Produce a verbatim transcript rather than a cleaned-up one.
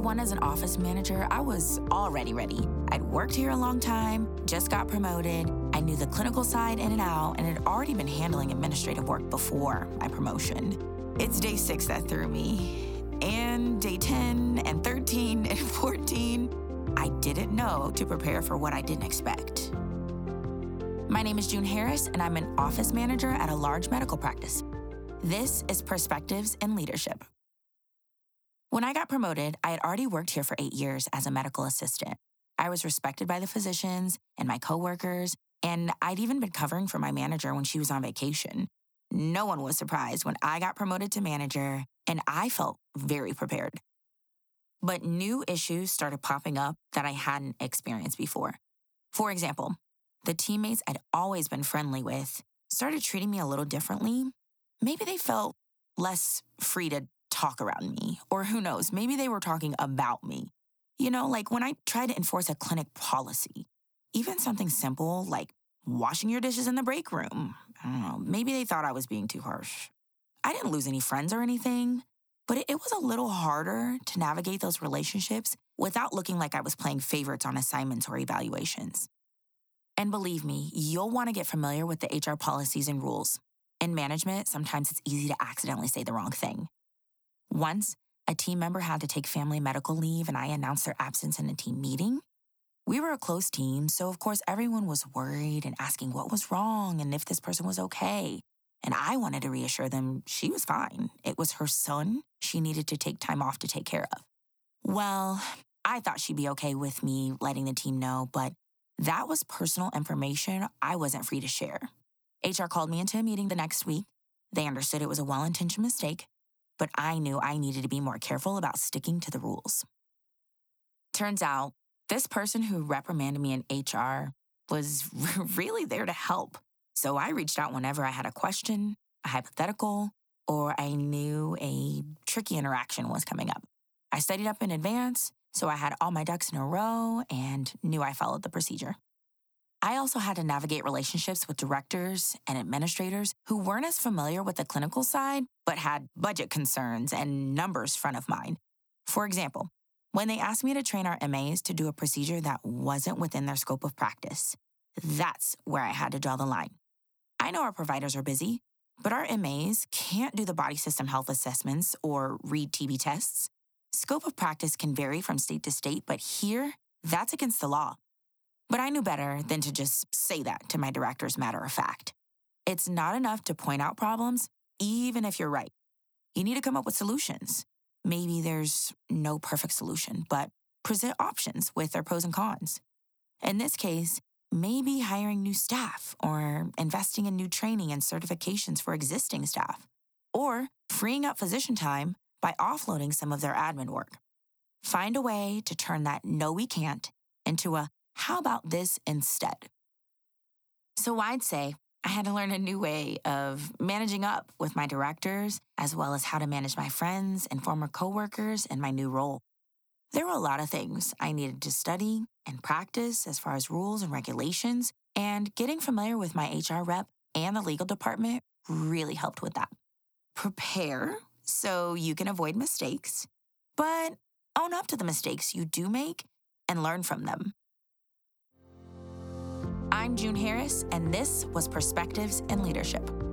one as an office manager, I was already ready. I'd worked here a long time, just got promoted. I knew the clinical side in and out, and had already been handling administrative work before my promotion. It's day six that threw me. And day ten and thirteen and fourteen, I didn't know to prepare for what I didn't expect. My name is June Harris, and I'm an office manager at a large medical practice. This is Perspectives in Leadership. When I got promoted, I had already worked here for eight years as a medical assistant. I was respected by the physicians and my coworkers, and I'd even been covering for my manager when she was on vacation. No one was surprised when I got promoted to manager, and I felt very prepared. But new issues started popping up that I hadn't experienced before. For example, the teammates I'd always been friendly with started treating me a little differently. Maybe they felt less free to talk around me, or who knows, maybe they were talking about me. You know, like when I tried to enforce a clinic policy, even something simple like washing your dishes in the break room. I don't know, maybe they thought I was being too harsh. I didn't lose any friends or anything, but it, it was a little harder to navigate those relationships without looking like I was playing favorites on assignments or evaluations. And believe me, you'll want to get familiar with the H R policies and rules. In management, sometimes it's easy to accidentally say the wrong thing. Once, a team member had to take family medical leave and I announced their absence in a team meeting. We were a close team, so of course everyone was worried and asking what was wrong and if this person was okay. And I wanted to reassure them she was fine. It was her son she needed to take time off to take care of. Well, I thought she'd be okay with me letting the team know, but that was personal information I wasn't free to share. H R called me into a meeting the next week. They understood it was a well-intentioned mistake, but I knew I needed to be more careful about sticking to the rules. Turns out, this person who reprimanded me in H R was really there to help. So I reached out whenever I had a question, a hypothetical, or I knew a tricky interaction was coming up. I studied up in advance, so I had all my ducks in a row and knew I followed the procedure. I also had to navigate relationships with directors and administrators who weren't as familiar with the clinical side, but had budget concerns and numbers front of mind. For example, when they asked me to train our M As to do a procedure that wasn't within their scope of practice, that's where I had to draw the line. I know our providers are busy, but our M As can't do the body system health assessments or read T B tests. Scope of practice can vary from state to state, but here, that's against the law. But I knew better than to just say that to my directors matter of fact. It's not enough to point out problems, even if you're right. You need to come up with solutions. Maybe there's no perfect solution, but present options with their pros and cons. In this case, maybe hiring new staff or investing in new training and certifications for existing staff, or freeing up physician time by offloading some of their admin work. Find a way to turn that no, we can't into a how about this instead? So I'd say I had to learn a new way of managing up with my directors, as well as how to manage my friends and former coworkers in my new role. There were a lot of things I needed to study and practice as far as rules and regulations, and getting familiar with my H R rep and the legal department really helped with that. Prepare so you can avoid mistakes, but own up to the mistakes you do make and learn from them. I'm June Harris, and this was Perspectives in Leadership.